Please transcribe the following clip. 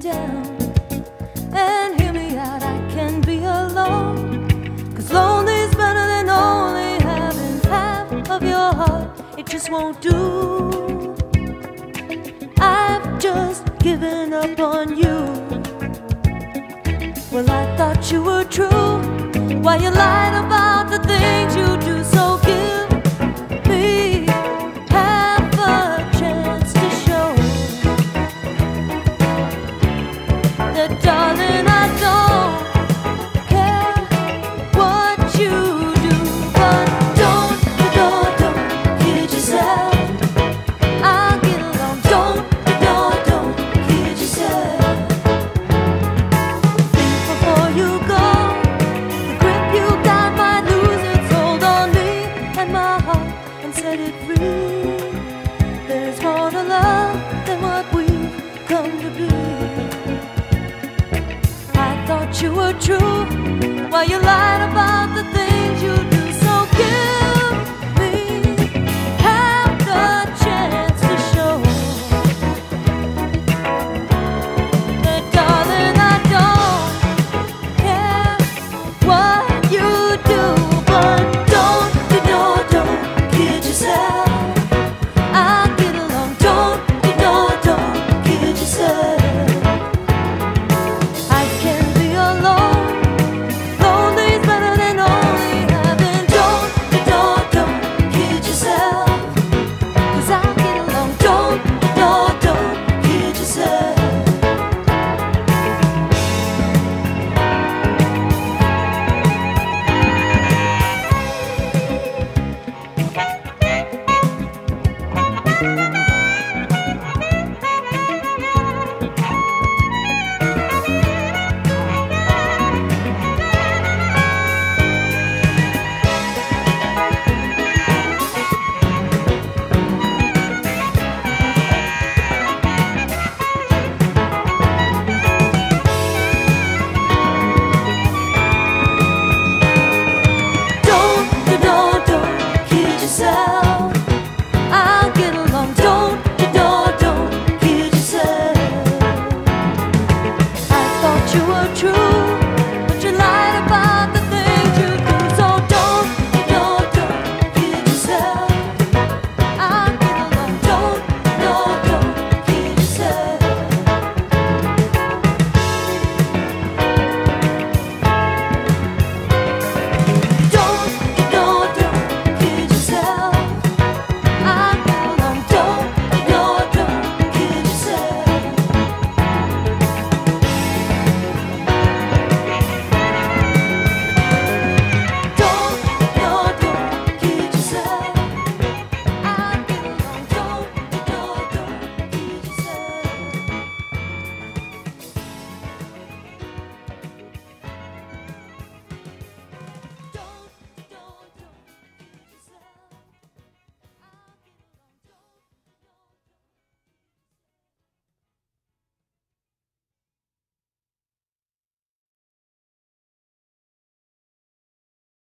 down and hear me out. I can be alone, 'cause lonely's better than only having half of your heart. It just won't do. I've just given up on you. Well, I thought you were true. Why you lied about the things you do? So give me half a chance to show that, darling, I don't care what you do. But don't kid yourself. I'll get along. Don't kid yourself. Think before you go. The grip you got might lose its hold on me and my heart and set it free. There's more to love than what we've come to be. I thought you were true. Why you lie